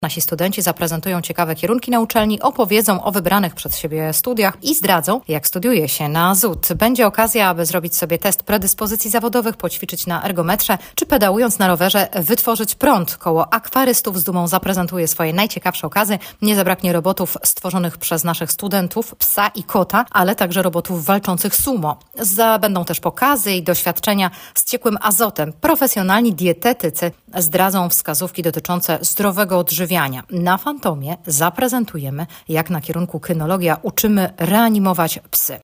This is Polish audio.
Nasi studenci zaprezentują ciekawe kierunki na uczelni, opowiedzą o wybranych przez siebie studiach i zdradzą, jak studiuje się na ZUT. Będzie okazja, aby zrobić sobie test predyspozycji zawodowych, poćwiczyć na ergometrze, czy pedałując na rowerze wytworzyć prąd. Koło akwarystów z dumą zaprezentuje swoje najciekawsze okazy. Nie zabraknie robotów stworzonych przez naszych studentów, psa i kota, ale także robotów walczących sumo. Będą też pokazy i doświadczenia z ciekłym azotem. Profesjonalni dietetycy zdradzą wskazówki dotyczące zdrowego odżywiania. Na Fantomie zaprezentujemy, jak na kierunku kynologia uczymy reanimować psy.